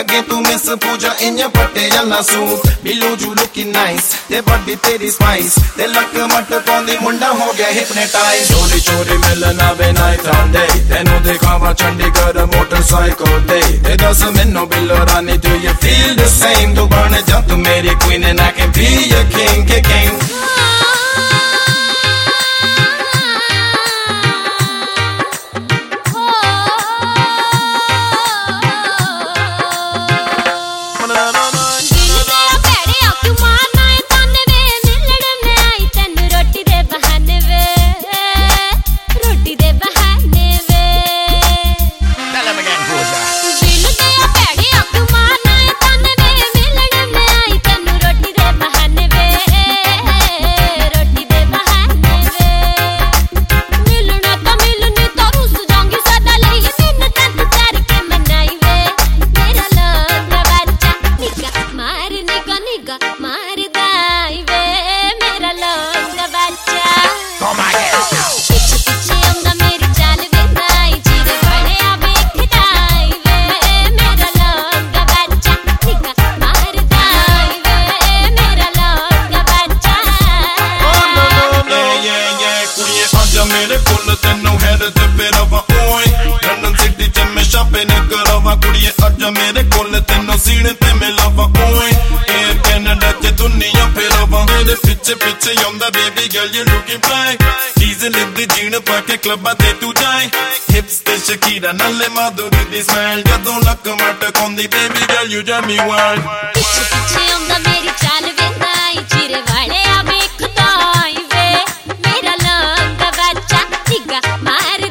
लगे तू मिस पूजा इन पट्टे जल्ला सूट बिलो जू लुकिंग नाइस ते बॉडी तेरी स्पाइस ते लक मट पौंदी मुंडा हो गया हिप्नोटाइज चोरी चोरी मिलना वे नाइट ऑन डे तेनू दिखावा चंडीगढ़ मोटरसाइकिल ते ते दस मैनू बिलो रानी do you feel the same तू बन जा तू मेरी queen and I can be your king king मेरे कोल तेनू हैड ते मेरा वा ओए लंदन सिटी च मैं शॉपिंग करावा कुड़िए अज मेरे कोल तेनू सीने ते मिला वा ओए एयर कनाडा ते दुनिया फेरावा मेरे पीछे पीछे आंदा baby girl you looking fly diesel दी जीन पाके क्लबां ते तू जाए हिप्स ते शकीरा नाले माधुरी दी स्माइल जदों लक मट कोंदी baby girl you drive me wild पीछे पीछे आंदा मेरी चाल वेंदा आई चिरे वाले आ वेखदा आई वे मेरा लंगा बच्चा निगा मार